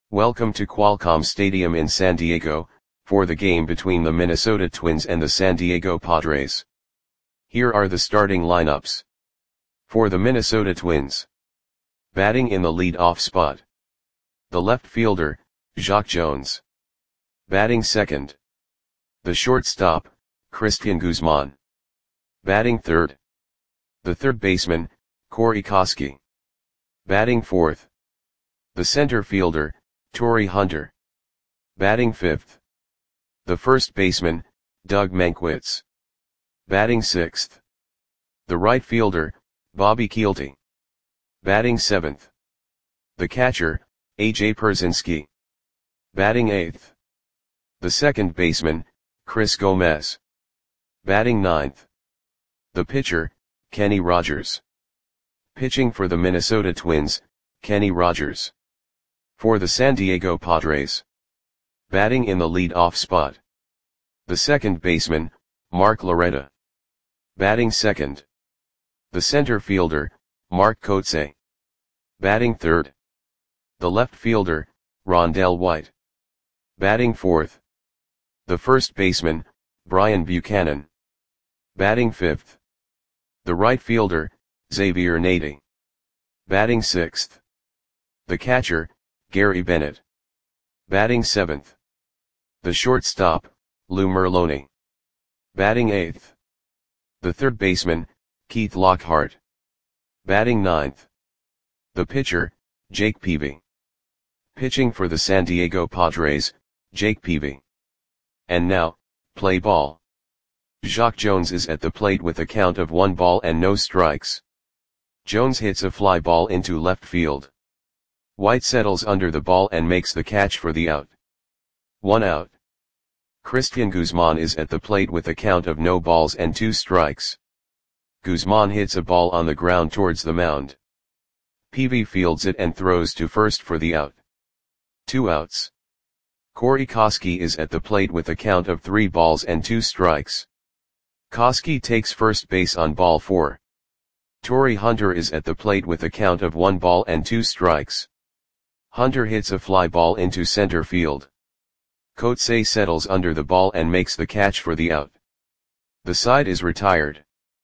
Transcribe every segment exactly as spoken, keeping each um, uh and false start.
Welcome to Qualcomm Stadium in San Diego, for the game between the Minnesota Twins and the San Diego Padres. Here are the starting lineups. For the Minnesota Twins. Batting in the lead-off spot. The left fielder, Jacque Jones. Batting second. The shortstop, Cristian Guzman. Batting third. The third baseman, Corey Koskie. Batting fourth. The center fielder, Torii Hunter. Batting fifth. The first baseman, Doug Mankiewicz. Batting sixth. The right fielder, Bobby Kielty. Batting seventh. The catcher, A J Pierzynski. Batting eighth. The second baseman, Chris Gomez. Batting ninth. The pitcher, Kenny Rogers. Pitching for the Minnesota Twins, Kenny Rogers. For the San Diego Padres. Batting in the lead-off spot. The second baseman, Mark Loretta. Batting second. The center fielder, Mark Kotsay. Batting third. The left fielder, Rondell White. Batting fourth. The first baseman, Brian Buchanan. Batting fifth. The right fielder, Xavier Nady. Batting sixth. The catcher, Gary Bennett. Batting seventh. The shortstop, Lou Merloni. Batting eighth. The third baseman, Keith Lockhart. Batting ninth. The pitcher, Jake Peavy. Pitching for the San Diego Padres, Jake Peavy. And now, play ball. Jacque Jones is at the plate with a count of one ball and no strikes. Jones hits a fly ball into left field. White settles under the ball and makes the catch for the out. One out. Cristian Guzman is at the plate with a count of no balls and two strikes. Guzman hits a ball on the ground towards the mound. Peavy fields it and throws to first for the out. Two outs. Corey Koskie is at the plate with a count of three balls and two strikes. Koskie takes first base on ball four. Torii Hunter is at the plate with a count of one ball and two strikes. Hunter hits a fly ball into center field. Kotsay settles under the ball and makes the catch for the out. The side is retired.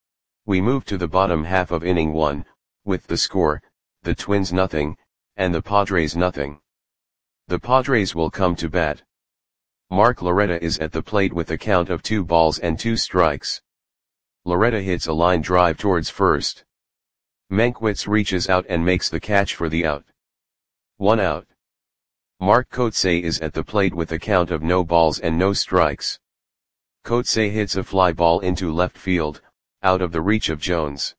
We move to the bottom half of inning one, with the score, the Twins nothing, and the Padres nothing. The Padres will come to bat. Mark Loretta is at the plate with a count of two balls and two strikes. Loretta hits a line drive towards first. Mankiewicz reaches out and makes the catch for the out. One out. Mark Kotsay is at the plate with a count of no balls and no strikes. Kotsay hits a fly ball into left field, out of the reach of Jones.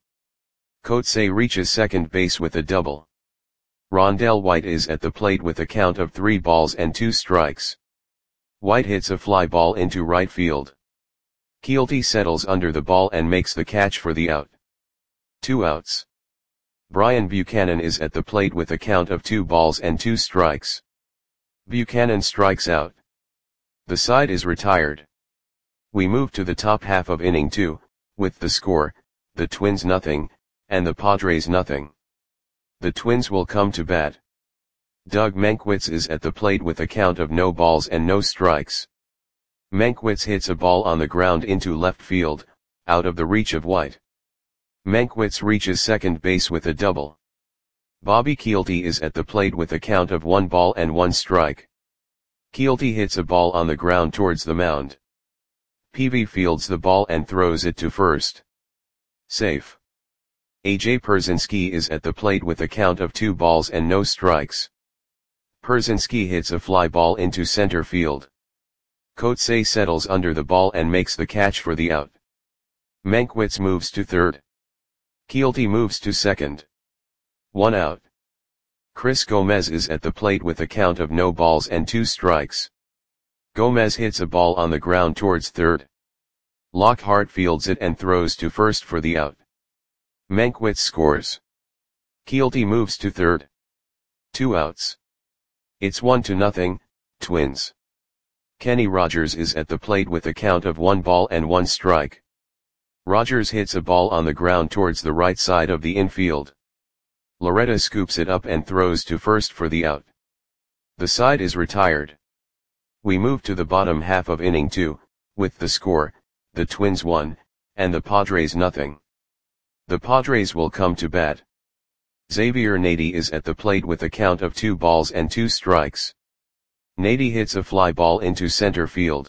Kotsay reaches second base with a double. Rondell White is at the plate with a count of three balls and two strikes. White hits a fly ball into right field. Kielty settles under the ball and makes the catch for the out. Two outs. Brian Buchanan is at the plate with a count of two balls and two strikes. Buchanan strikes out. The side is retired. We move to the top half of inning two, with the score, the Twins nothing, and the Padres nothing. The Twins will come to bat. Doug Mankiewicz is at the plate with a count of no balls and no strikes. Mankiewicz hits a ball on the ground into left field, out of the reach of White. Mankiewicz reaches second base with a double. Bobby Kielty is at the plate with a count of one ball and one strike. Kielty hits a ball on the ground towards the mound. Peavy fields the ball and throws it to first. Safe. A J Pierzynski is at the plate with a count of two balls and no strikes. Pierzynski hits a fly ball into center field. Kotsay settles under the ball and makes the catch for the out. Mankiewicz moves to third. Kielty moves to second. One out. Chris Gomez is at the plate with a count of no balls and two strikes. Gomez hits a ball on the ground towards third. Lockhart fields it and throws to first for the out. Mankiewicz scores. Kielty moves to third. Two outs. It's one to nothing, Twins. Kenny Rogers is at the plate with a count of one ball and one strike. Rogers hits a ball on the ground towards the right side of the infield. Loretta scoops it up and throws to first for the out. The side is retired. We move to the bottom half of inning two, with the score, the Twins one, and the Padres nothing. The Padres will come to bat. Xavier Nady is at the plate with a count of two balls and two strikes. Nady hits a fly ball into center field.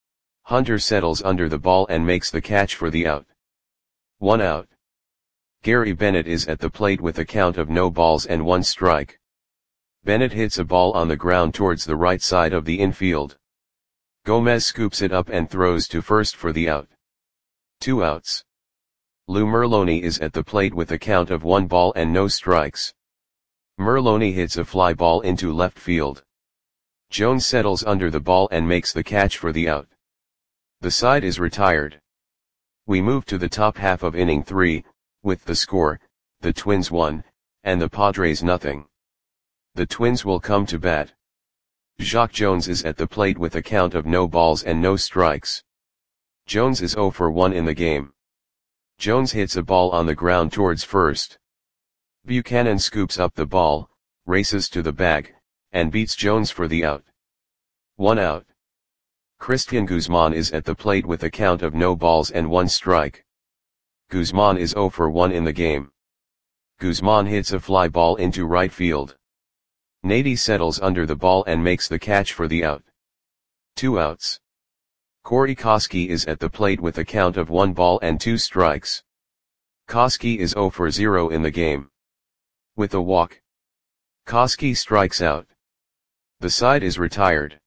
Hunter settles under the ball and makes the catch for the out. One out. Gary Bennett is at the plate with a count of no balls and one strike. Bennett hits a ball on the ground towards the right side of the infield. Gomez scoops it up and throws to first for the out. Two outs. Lou Merloni is at the plate with a count of one ball and no strikes. Merloni hits a fly ball into left field. Jones settles under the ball and makes the catch for the out. The side is retired. We move to the top half of inning three, with the score, the Twins one, and the Padres nothing. The Twins will come to bat. Jacque Jones is at the plate with a count of no balls and no strikes. Jones is zero for one in the game. Jones hits a ball on the ground towards first. Buchanan scoops up the ball, races to the bag, and beats Jones for the out. One out. Christian Guzman is at the plate with a count of no balls and one strike. Guzman is zero for one in the game. Guzman hits a fly ball into right field. Nady settles under the ball and makes the catch for the out. Two outs. Corey Koskie is at the plate with a count of one ball and two strikes. Koskie is zero for zero in the game. With a walk, Koskie strikes out. The side is retired.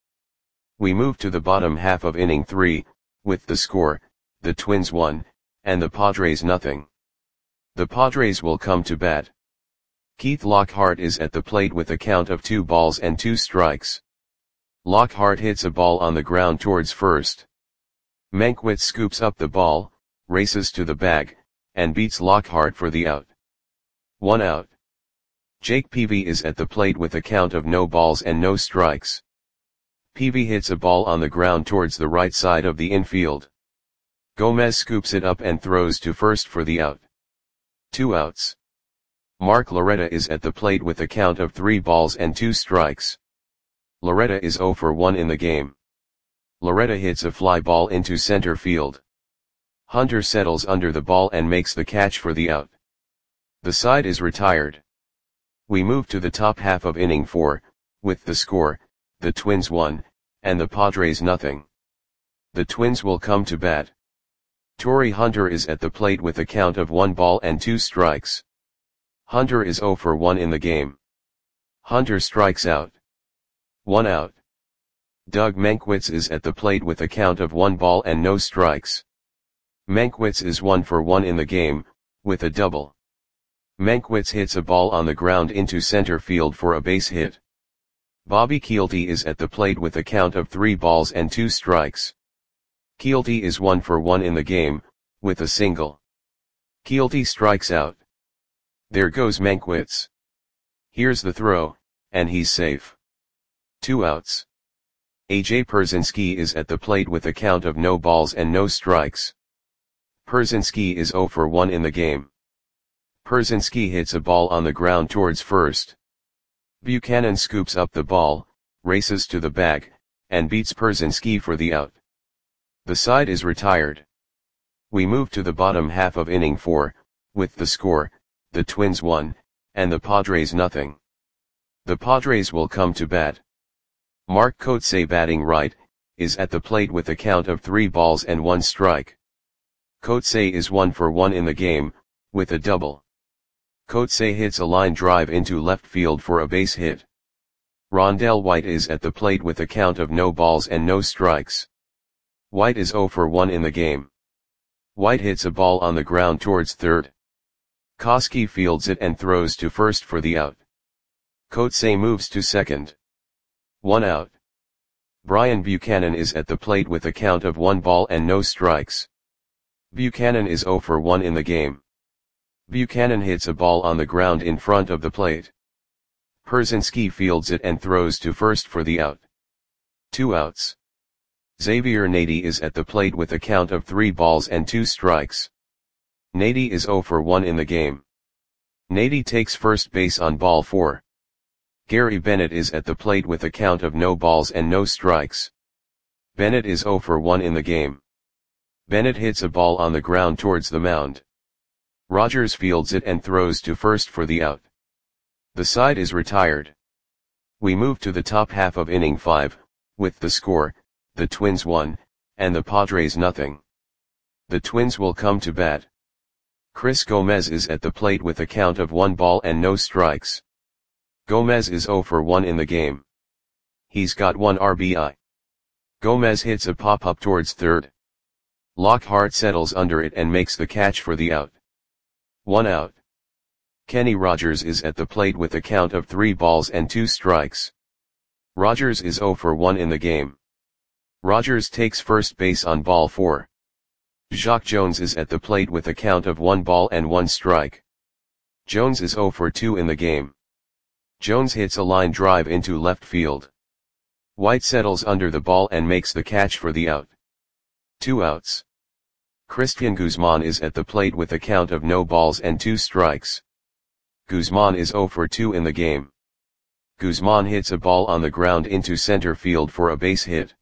We move to the bottom half of inning three, with the score, the Twins one, and the Padres nothing. The Padres will come to bat. Keith Lockhart is at the plate with a count of two balls and two strikes. Lockhart hits a ball on the ground towards first. Mankiewicz scoops up the ball, races to the bag, and beats Lockhart for the out. One out. Jake Peavy is at the plate with a count of no balls and no strikes. Peavy hits a ball on the ground towards the right side of the infield. Gomez scoops it up and throws to first for the out. Two outs. Mark Loretta is at the plate with a count of three balls and two strikes. Loretta is zero for one in the game. Loretta hits a fly ball into center field. Hunter settles under the ball and makes the catch for the out. The side is retired. We move to the top half of inning four, with the score, the Twins one, and the Padres nothing. The Twins will come to bat. Torii Hunter is at the plate with a count of one ball and two strikes. Hunter is zero for one in the game. Hunter strikes out. One out. Doug Mankiewicz is at the plate with a count of one ball and no strikes. Mankiewicz is one for one in the game, with a double. Mankiewicz hits a ball on the ground into center field for a base hit. Bobby Kielty is at the plate with a count of three balls and two strikes. Kielty is one for one in the game, with a single. Kielty strikes out. There goes Mankiewicz. Here's the throw, and he's safe. Two outs. A J Pierzynski is at the plate with a count of no balls and no strikes. Pierzynski is zero for one in the game. Pierzynski hits a ball on the ground towards first. Buchanan scoops up the ball, races to the bag, and beats Pierzynski for the out. The side is retired. We move to the bottom half of inning four, with the score, the Twins one, and the Padres nothing. The Padres will come to bat. Mark Kotsay, batting right, is at the plate with a count of three balls and one strike. Kotsay is one for one in the game, with a double. Kotsay hits a line drive into left field for a base hit. Rondell White is at the plate with a count of no balls and no strikes. White is zero for one in the game. White hits a ball on the ground towards third. Koskie fields it and throws to first for the out. Kotsay moves to second. One out. Brian Buchanan is at the plate with a count of one ball and no strikes. Buchanan is zero for one in the game. Buchanan hits a ball on the ground in front of the plate. Pierzynski fields it and throws to first for the out. Two outs. Xavier Nady is at the plate with a count of three balls and two strikes. Nady is zero for one in the game. Nady takes first base on ball four. Gary Bennett is at the plate with a count of no balls and no strikes. Bennett is zero for one in the game. Bennett hits a ball on the ground towards the mound. Rogers fields it and throws to first for the out. The side is retired. We move to the top half of inning five, with the score, the Twins one, and the Padres nothing. The Twins will come to bat. Chris Gomez is at the plate with a count of one ball and no strikes. Gomez is zero for one in the game. He's got one R B I. Gomez hits a pop-up towards third. Lockhart settles under it and makes the catch for the out. One out. Kenny Rogers is at the plate with a count of three balls and two strikes. Rogers is zero for one in the game. Rogers takes first base on ball four. Jacque Jones is at the plate with a count of one ball and one strike. Jones is zero for two in the game. Jones hits a line drive into left field. White settles under the ball and makes the catch for the out. Two outs. Christian Guzman is at the plate with a count of no balls and two strikes. Guzman is zero for two in the game. Guzman hits a ball on the ground into center field for a base hit.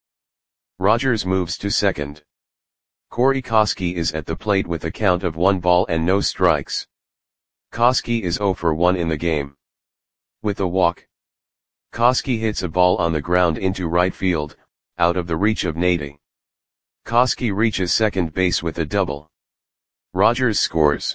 Rogers moves to second. Corey Koskie is at the plate with a count of one ball and no strikes. Koskie is zero for one in the game. With a walk. Koskie hits a ball on the ground into right field, out of the reach of Nady. Koskie reaches second base with a double. Rogers scores.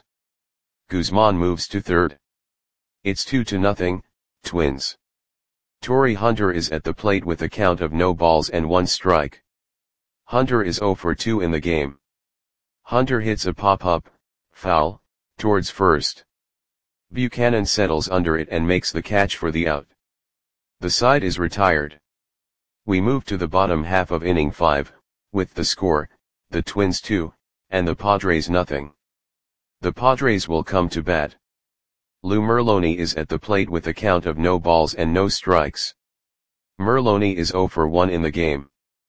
Guzman moves to third. It's two to nothing, Twins. Torii Hunter is at the plate with a count of no balls and one strike. Hunter is zero for two in the game. Hunter hits a pop-up, foul, towards first. Buchanan settles under it and makes the catch for the out. The side is retired. We move to the bottom half of inning five, with the score, the Twins two, and the Padres nothing. The Padres will come to bat. Lou Merloni is at the plate with a count of no balls and no strikes. Merloni is zero for one in the game.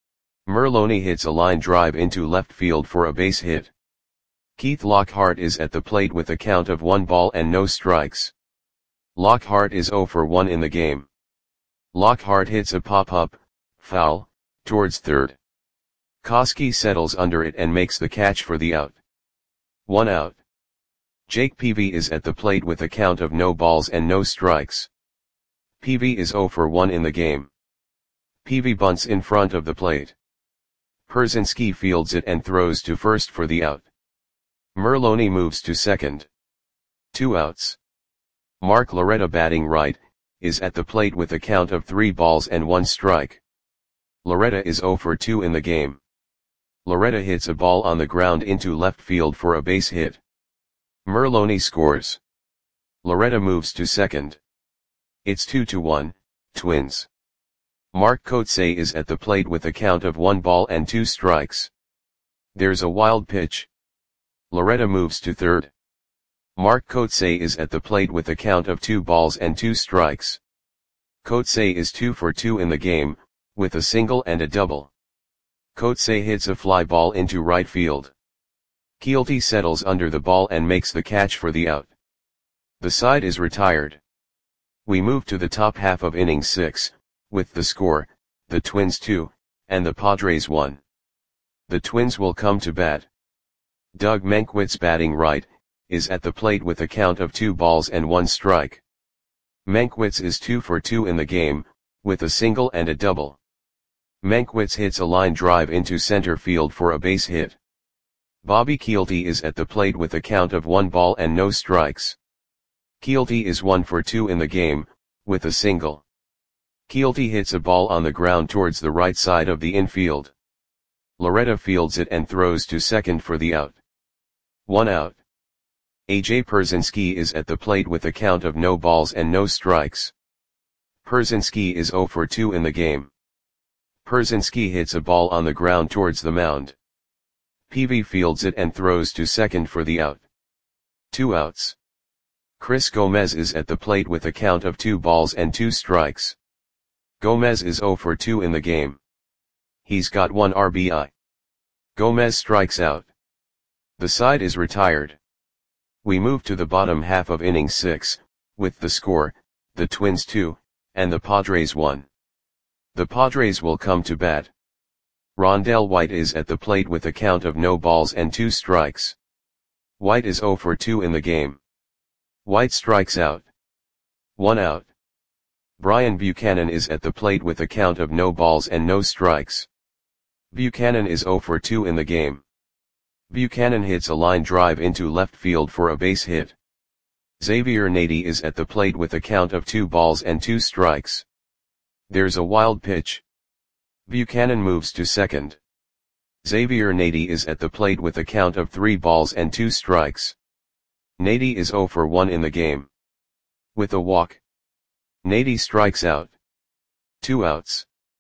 Merloni hits a line drive into left field for a base hit. Keith Lockhart is at the plate with a count of one ball and no strikes. Lockhart is zero for one in the game. Lockhart hits a pop-up, foul, towards third. Koskie settles under it and makes the catch for the out. One out. Jake Peavy is at the plate with a count of no balls and no strikes. Peavy is zero for one in the game. Peavy bunts in front of the plate. Pierzynski fields it and throws to first for the out. Merloni moves to second. Two outs. Mark Loretta, batting right, is at the plate with a count of three balls and one strike. Loretta is zero for two in the game. Loretta hits a ball on the ground into left field for a base hit. Merloni scores. Loretta moves to second. It's two to one, Twins. Mark Kotsay is at the plate with a count of one ball and two strikes. There's a wild pitch. Loretta moves to third. Mark Kotsay is at the plate with a count of two balls and two strikes. Kotsay is two for two in the game, with a single and a double. Kotsay hits a fly ball into right field. Keelty settles under the ball and makes the catch for the out. The side is retired. We move to the top half of inning six, with the score, the Twins two, and the Padres one. The Twins will come to bat. Doug Mankiewicz, batting right, is at the plate with a count of two balls and one strike. Mankiewicz is two for two in the game, with a single and a double. Mankiewicz hits a line drive into center field for a base hit. Bobby Keelty is at the plate with a count of one ball and no strikes. Keelty is one for two in the game, with a single. Keelty hits a ball on the ground towards the right side of the infield. Loretta fields it and throws to second for the out. One out. A J Pierzynski is at the plate with a count of no balls and no strikes. Pierzynski is zero for two in the game. Pierzynski hits a ball on the ground towards the mound. Peavy fields it and throws to second for the out. Two outs. Chris Gomez is at the plate with a count of two balls and two strikes. Gomez is zero for two in the game. He's got one R B I. Gomez strikes out. The side is retired. We move to the bottom half of inning six, with the score, the Twins two, and the Padres won. The Padres will come to bat. Rondell White is at the plate with a count of no balls and two strikes. White is oh for two in the game. White strikes out. One out. Brian Buchanan is at the plate with a count of no balls and no strikes. Buchanan is oh for two in the game. Buchanan hits a line drive into left field for a base hit. Xavier Nady is at the plate with a count of two balls and two strikes. There's a wild pitch. Buchanan moves to second. Xavier Nady is at the plate with a count of three balls and two strikes. Nady is oh for one in the game. With a walk, Nady strikes out. Two outs.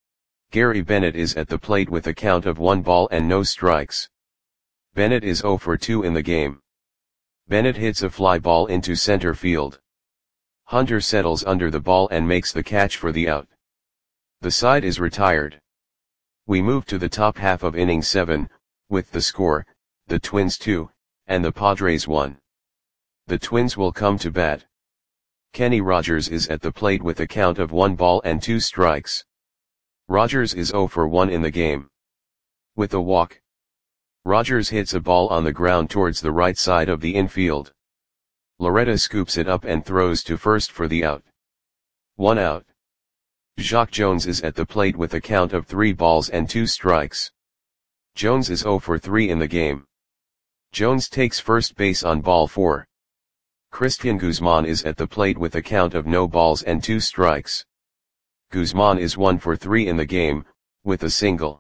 Gary Bennett is at the plate with a count of one ball and no strikes. Bennett is oh for two in the game. Bennett hits a fly ball into center field. Hunter settles under the ball and makes the catch for the out. The side is retired. We move to the top half of inning seven, with the score, the Twins two, and the Padres one. The Twins will come to bat. Kenny Rogers is at the plate with a count of one ball and two strikes. Rogers is oh for one in the game. With a walk, Rogers hits a ball on the ground towards the right side of the infield. Loretta scoops it up and throws to first for the out. One out. Jacque Jones is at the plate with a count of three balls and two strikes. Jones is oh for three in the game. Jones takes first base on ball four. Christian Guzman is at the plate with a count of no balls and two strikes. Guzman is one for three in the game, with a single.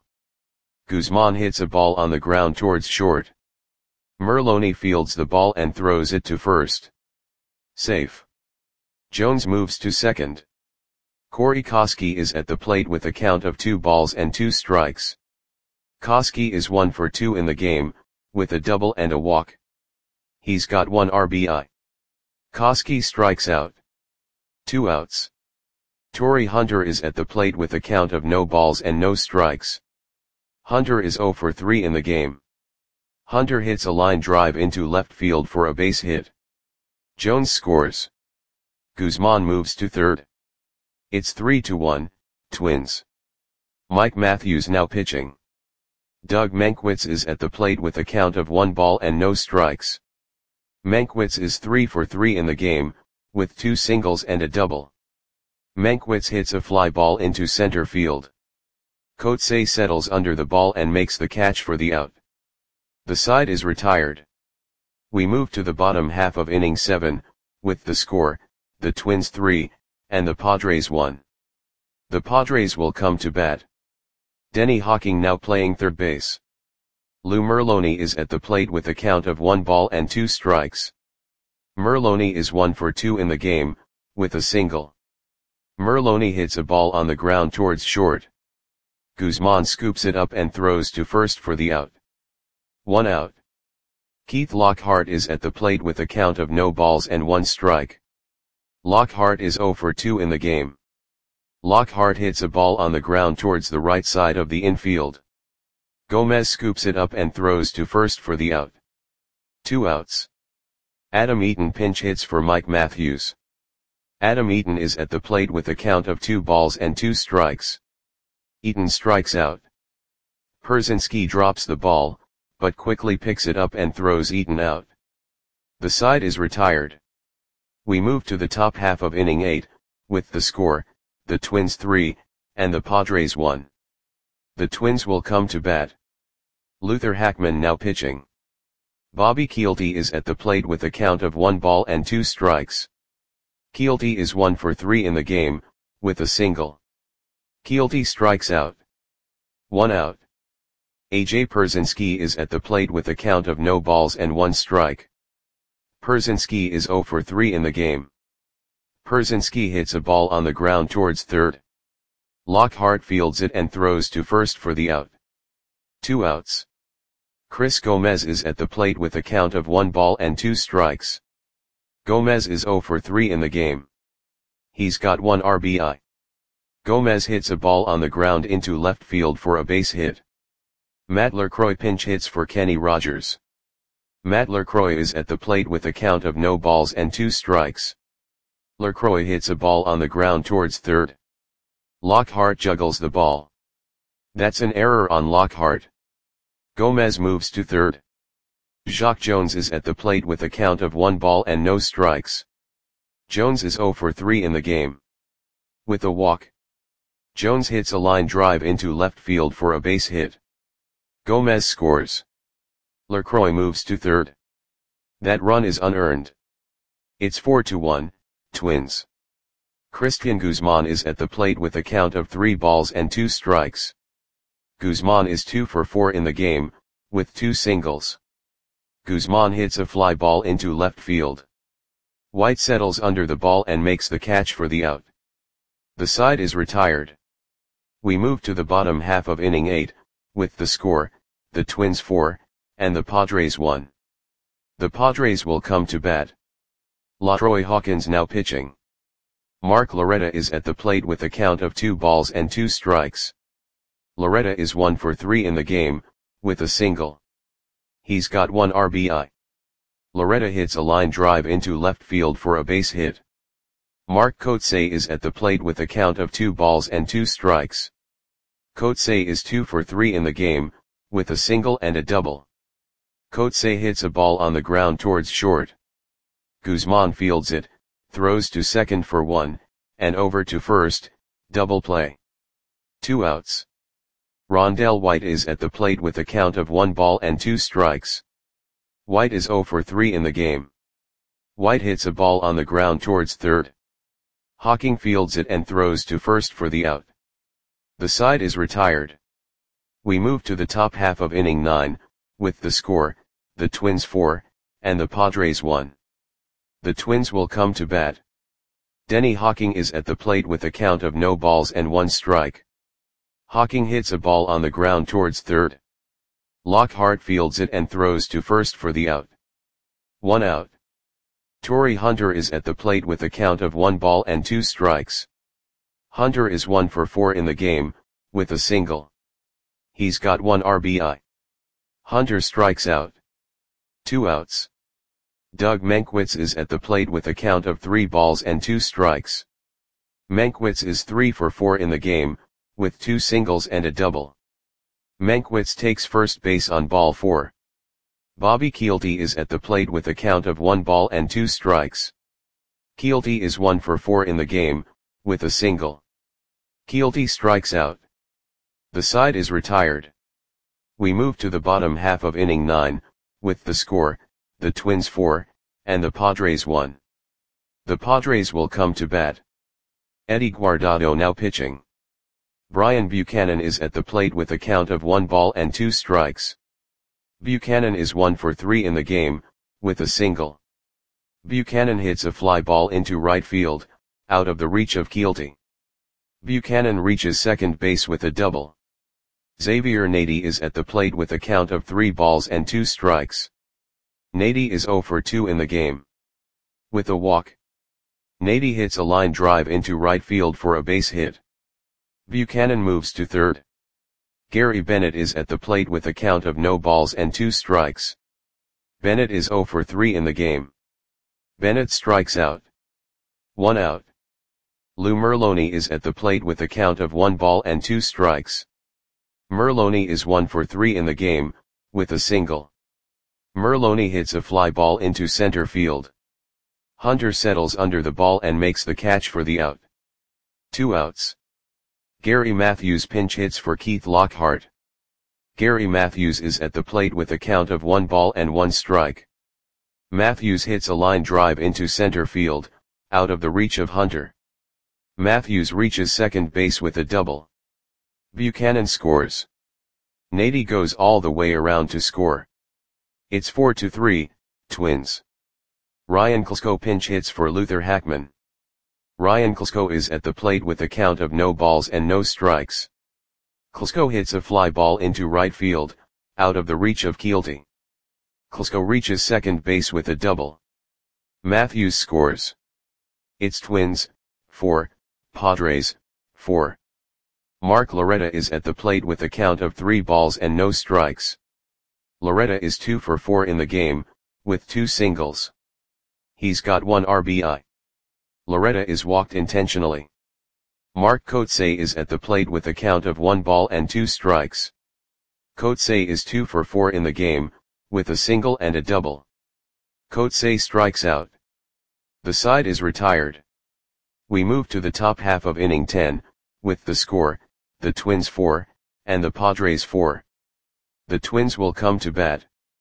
Guzman hits a ball on the ground towards short. Merloni fields the ball and throws it to first. Safe. Jones moves to second. Corey Koskie is at the plate with a count of two balls and two strikes. Koskie is one for two in the game, with a double and a walk. He's got one R B I. Koskie strikes out. Two outs. Torii Hunter is at the plate with a count of no balls and no strikes. Hunter is oh for three in the game. Hunter hits a line drive into left field for a base hit. Jones scores. Guzman moves to third. It's three to one, Twins. Mike Matthews now pitching. Doug Mankiewicz is at the plate with a count of one ball and no strikes. Mankiewicz is three for three in the game, with two singles and a double. Mankiewicz hits a fly ball into center field. Kotze settles under the ball and makes the catch for the out. The side is retired. We move to the bottom half of inning seven, with the score, the Twins three, and the Padres one. The Padres will come to bat. Denny Hawking now playing third base. Lou Merloni is at the plate with a count of one ball and two strikes. Merloni is one for two in the game, with a single. Merloni hits a ball on the ground towards short. Guzman scoops it up and throws to first for the out. One out. Keith Lockhart is at the plate with a count of no balls and one strike. Lockhart is oh for two in the game. Lockhart hits a ball on the ground towards the right side of the infield. Gomez scoops it up and throws to first for the out. Two outs. Adam Eaton pinch hits for Mike Matthews. Adam Eaton is at the plate with a count of two balls and two strikes. Eaton strikes out. Pierzynski drops the ball, but quickly picks it up and throws Eaton out. The side is retired. We move to the top half of inning eight, with the score, the Twins three, and the Padres one. The Twins will come to bat. Luther Hackman now pitching. Bobby Kielty is at the plate with a count of one ball and two strikes. Kielty is one for three in the game, with a single. Kielty strikes out. One out. A J Pierzynski is at the plate with a count of no balls and one strike. Pierzynski is oh for three in the game. Pierzynski hits a ball on the ground towards third. Lockhart fields it and throws to first for the out. Two outs. Chris Gomez is at the plate with a count of one ball and two strikes. Gomez is oh for three in the game. He's got one R B I. Gomez hits a ball on the ground into left field for a base hit. Matt LaCroix pinch hits for Kenny Rogers. Matt LaCroix is at the plate with a count of no balls and two strikes. LaCroix hits a ball on the ground towards third. Lockhart juggles the ball. That's an error on Lockhart. Gomez moves to third. Jacque Jones is at the plate with a count of one ball and no strikes. Jones is zero for three in the game. With a walk, Jones hits a line drive into left field for a base hit. Gomez scores. LaCroix moves to third. That run is unearned. It's four to one, Twins. Cristian Guzman is at the plate with a count of three balls and two strikes. Guzman is two for four in the game, with two singles. Guzman hits a fly ball into left field. White settles under the ball and makes the catch for the out. The side is retired. We move to the bottom half of inning eight, with the score, the Twins four, and the Padres one. The Padres will come to bat. LaTroy Hawkins now pitching. Mark Loretta is at the plate with a count of two balls and two strikes. Loretta is one for three in the game, with a single. He's got one R B I. Loretta hits a line drive into left field for a base hit. Mark Kotsay is at the plate with a count of two balls and two strikes. Kotsay is two for three in the game, with a single and a double. Kotsay hits a ball on the ground towards short. Guzman fields it, throws to second for one, and over to first, double play. Two outs. Rondell White is at the plate with a count of one ball and two strikes. White is zero for three in the game. White hits a ball on the ground towards third. Hawking fields it and throws to first for the out. The side is retired. We move to the top half of inning nine, with the score, the Twins four, and the Padres one. The Twins will come to bat. Denny Hawking is at the plate with a count of no balls and one strike. Hawking hits a ball on the ground towards third. Lockhart fields it and throws to first for the out. One out. Torii Hunter is at the plate with a count of one ball and two strikes. Hunter is one for four in the game, with a single. He's got one R B I. Hunter strikes out. Two outs. Doug Mankiewicz is at the plate with a count of three balls and two strikes. Mankiewicz is three for four in the game, with two singles and a double. Mankiewicz takes first base on ball four. Bobby Kielty is at the plate with a count of one ball and two strikes. Kielty is one for four in the game, with a single. Kielty strikes out. The side is retired. We move to the bottom half of inning nine, with the score, the Twins four, and the Padres one. The Padres will come to bat. Eddie Guardado now pitching. Brian Buchanan is at the plate with a count of one ball and two strikes. Buchanan is one for three in the game, with a single. Buchanan hits a fly ball into right field, out of the reach of Kielty. Buchanan reaches second base with a double. Xavier Nady is at the plate with a count of three balls and two strikes. Nady is zero for two in the game. With a walk, Nady hits a line drive into right field for a base hit. Buchanan moves to third. Gary Bennett is at the plate with a count of no balls and two strikes. Bennett is zero for three in the game. Bennett strikes out. One out. Lou Merloni is at the plate with a count of one ball and two strikes. Merloni is one for three in the game, with a single. Merloni hits a fly ball into center field. Hunter settles under the ball and makes the catch for the out. Two outs. Gary Matthews pinch hits for Keith Lockhart. Gary Matthews is at the plate with a count of one ball and one strike. Matthews hits a line drive into center field, out of the reach of Hunter. Matthews reaches second base with a double. Buchanan scores. Nady goes all the way around to score. It's four to three, Twins. Ryan Klesko pinch hits for Luther Hackman. Ryan Klesko is at the plate with a count of no balls and no strikes. Klesko hits a fly ball into right field, out of the reach of Kielty. Klesko reaches second base with a double. Matthews scores. It's Twins, four, Padres, four. Mark Loretta is at the plate with a count of three balls and no strikes. Loretta is two for four in the game, with two singles. He's got one R B I. Loretta is walked intentionally. Mark Kotsay is at the plate with a count of one ball and two strikes. Kotsay is two for four in the game, with a single and a double. Kotsay strikes out. The side is retired. We move to the top half of inning ten, with the score, the Twins four, and the Padres four. The Twins will come to bat.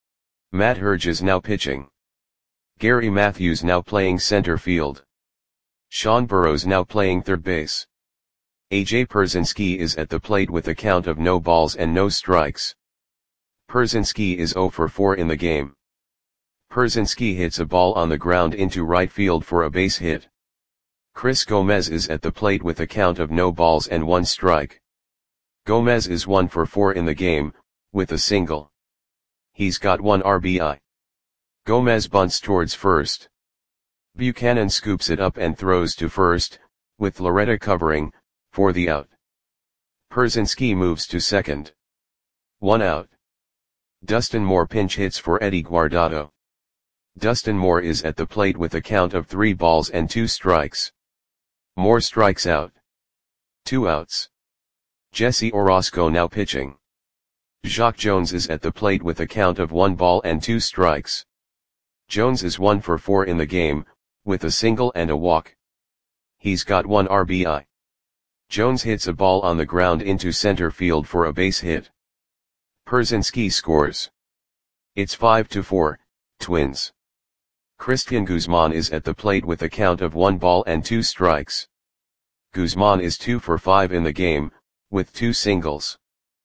Matt Herge is now pitching. Gary Matthews now playing center field. Sean Burrows now playing third base. A J Pierzynski is at the plate with a count of no balls and no strikes. Pierzynski is zero for four in the game. Pierzynski hits a ball on the ground into right field for a base hit. Chris Gomez is at the plate with a count of no balls and one strike. Gomez is one for four in the game, with a single. He's got one R B I. Gomez bunts towards first. Buchanan scoops it up and throws to first, with Loretta covering, for the out. Pierzynski moves to second. One out. Dustin Moore pinch hits for Eddie Guardado. Dustin Moore is at the plate with a count of three balls and two strikes. Moore strikes out. Two outs. Jesse Orosco now pitching. Jacque Jones is at the plate with a count of one ball and two strikes. Jones is one for four in the game, with a single and a walk. He's got one R B I. Jones hits a ball on the ground into center field for a base hit. Pierzynski scores. It's five to four, Twins. Christian Guzman is at the plate with a count of one ball and two strikes. Guzman is two for five in the game, with two singles.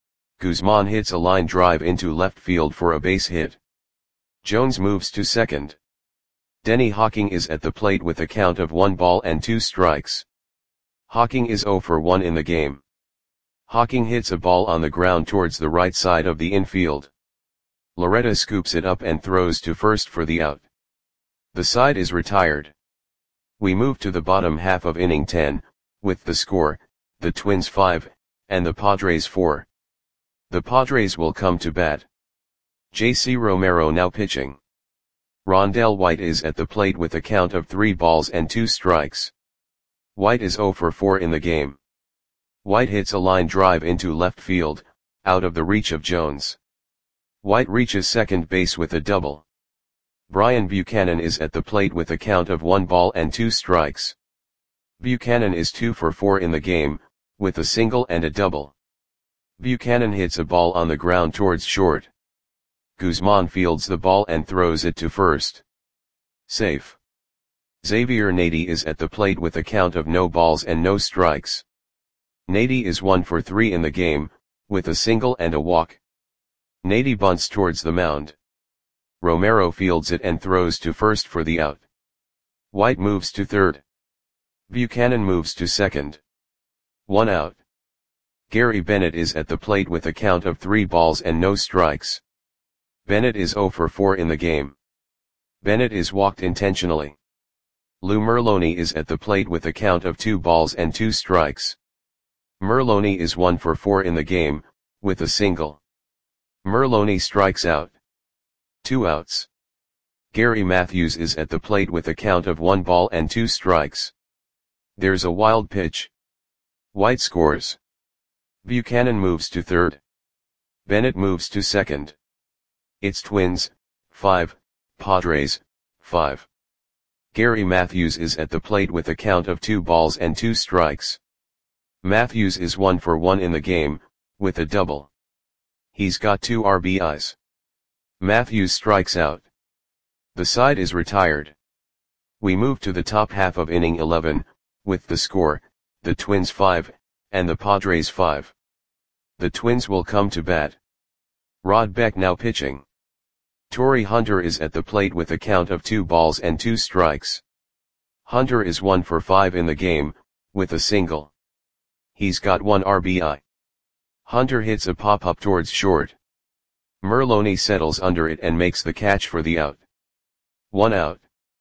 Guzman hits a line drive into left field for a base hit. Jones moves to second. Denny Hawking is at the plate with a count of one ball and two strikes. Hawking is zero for one in the game. Hawking hits a ball on the ground towards the right side of the infield. Loretta scoops it up and throws to first for the out. The side is retired. We move to the bottom half of inning ten, with the score, the Twins five, and the Padres four. The Padres will come to bat. J C Romero now pitching. Rondell White is at the plate with a count of three balls and two strikes. White is zero for four in the game. White hits a line drive into left field, out of the reach of Jones. White reaches second base with a double. Brian Buchanan is at the plate with a count of one ball and two strikes. Buchanan is two for four in the game, with a single and a double. Buchanan hits a ball on the ground towards short. Guzman fields the ball and throws it to first. Safe. Xavier Nady is at the plate with a count of no balls and no strikes. Nady is one for three in the game, with a single and a walk. Nady bunts towards the mound. Romero fields it and throws to first for the out. White moves to third. Buchanan moves to second. One out. Gary Bennett is at the plate with a count of three balls and no strikes. Bennett is zero for four in the game. Bennett is walked intentionally. Lou Merloni is at the plate with a count of two balls and two strikes. Merloni is one for four in the game, with a single. Merloni strikes out. Two outs. Gary Matthews is at the plate with a count of one ball and two strikes. There's a wild pitch. White scores. Buchanan moves to third. Bennett moves to second. It's Twins, five, Padres, five. Gary Matthews is at the plate with a count of two balls and two strikes. Matthews is one for one in the game, with a double. He's got two R B Is. Matthews strikes out. The side is retired. We move to the top half of inning eleven, with the score, the Twins five, and the Padres five. The Twins will come to bat. Rod Beck now pitching. Torrey Hunter is at the plate with a count of two balls and two strikes. Hunter is one for five in the game, with a single. He's got one R B I. Hunter hits a pop-up towards short. Merloni settles under it and makes the catch for the out. One out.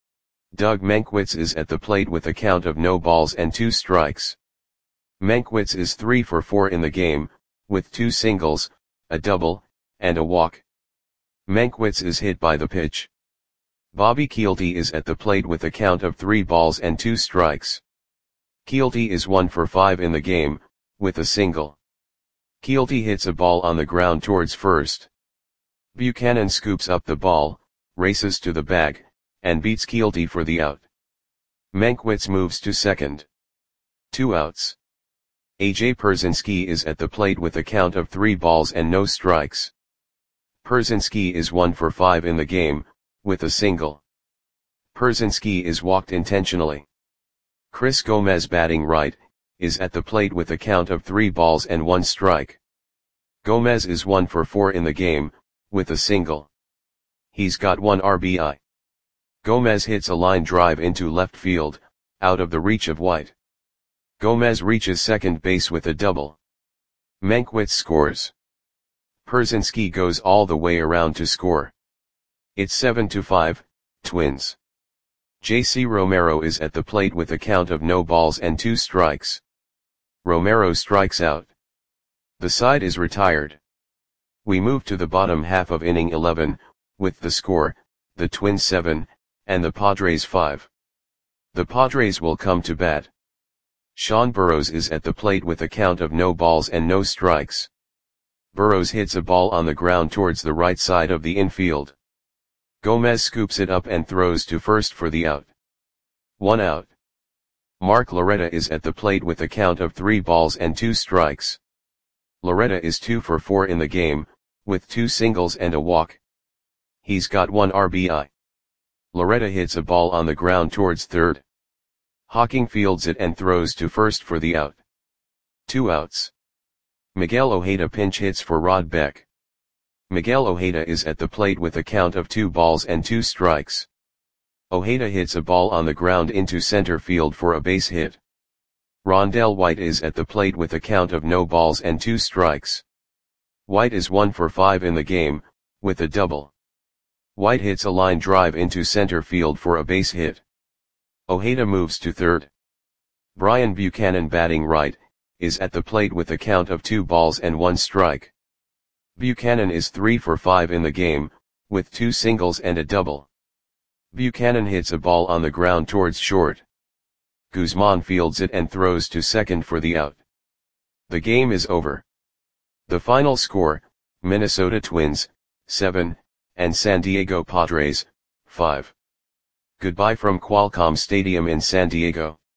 Doug Mankiewicz is at the plate with a count of no balls and two strikes. Mankiewicz is three for four in the game, with two singles, a double, and a walk. Mankiewicz is hit by the pitch. Bobby Kielty is at the plate with a count of three balls and two strikes. Keelty is one for five in the game, with a single. Keelty hits a ball on the ground towards first. Buchanan scoops up the ball, races to the bag, and beats Keelty for the out. Mankiewicz moves to second. Two outs. A J Pierzynski is at the plate with a count of three balls and no strikes. Pierzynski is one for five in the game, with a single. Pierzynski is walked intentionally. Chris Gomez, batting right, is at the plate with a count of three balls and one strike. Gomez is one for four in the game, with a single. He's got one R B I. Gomez hits a line drive into left field, out of the reach of White. Gomez reaches second base with a double. Mankiewicz scores. Pierzynski goes all the way around to score. It's seven to five, Twins. J C Romero is at the plate with a count of no balls and two strikes. Romero strikes out. The side is retired. We move to the bottom half of inning eleven, with the score, the Twins seven, and the Padres five. The Padres will come to bat. Sean Burrows is at the plate with a count of no balls and no strikes. Burrows hits a ball on the ground towards the right side of the infield. Gomez scoops it up and throws to first for the out. One out. Mark Loretta is at the plate with a count of three balls and two strikes. Loretta is two for four in the game, with two singles and a walk. He's got one R B I. Loretta hits a ball on the ground towards third. Hawking fields it and throws to first for the out. Two outs. Miguel Ojeda pinch hits for Rod Beck. Miguel Ojeda is at the plate with a count of two balls and two strikes. Ojeda hits a ball on the ground into center field for a base hit. Rondell White is at the plate with a count of no balls and two strikes. White is one for five in the game, with a double. White hits a line drive into center field for a base hit. Ojeda moves to third. Brian Buchanan, batting right, is at the plate with a count of two balls and one strike. Buchanan is three for five in the game, with two singles and a double. Buchanan hits a ball on the ground towards short. Guzman fields it and throws to second for the out. The game is over. The final score, Minnesota Twins, seven, and San Diego Padres, five. Goodbye from Qualcomm Stadium in San Diego.